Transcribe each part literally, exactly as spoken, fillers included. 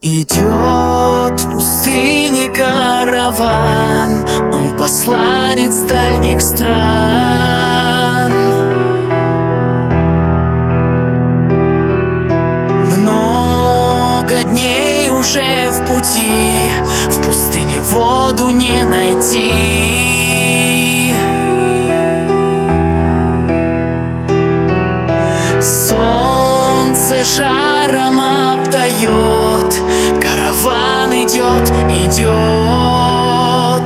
Идет в пустыне караван, он посланец дальних стран. Много дней уже в пути, в пустыне воду не найти. Солнце жаром обдает, караван идет, идет.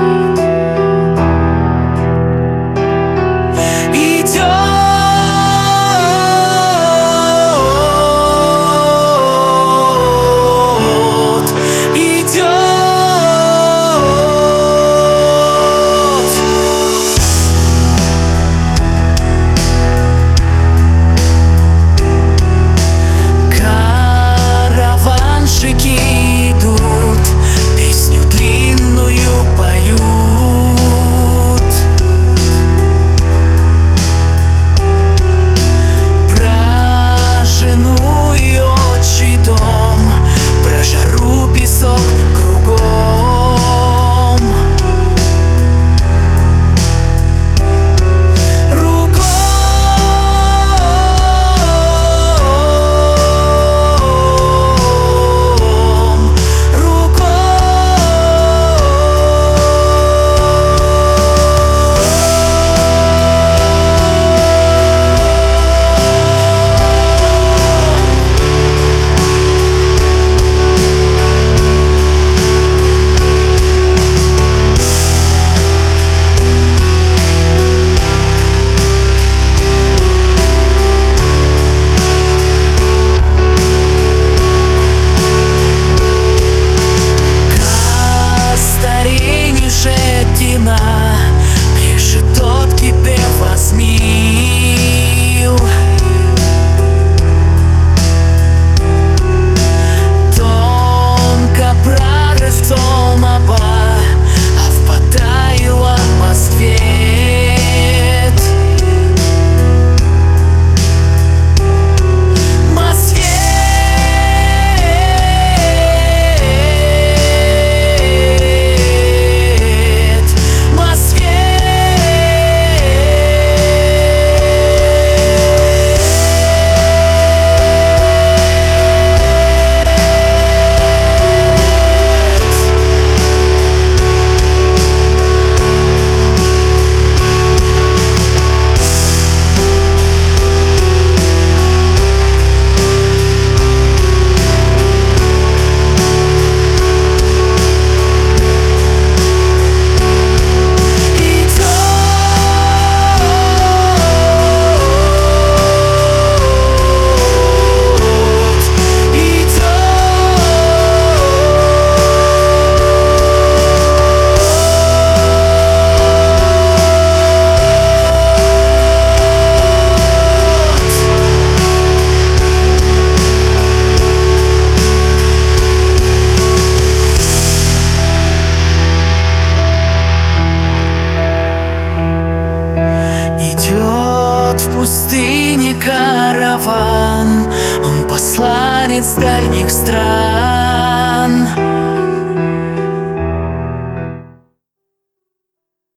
Ближе тот к тебе возмил. Тонко прорыв томаба, а впадаю атмосфер. В пустыне караван, он посланец дальних стран.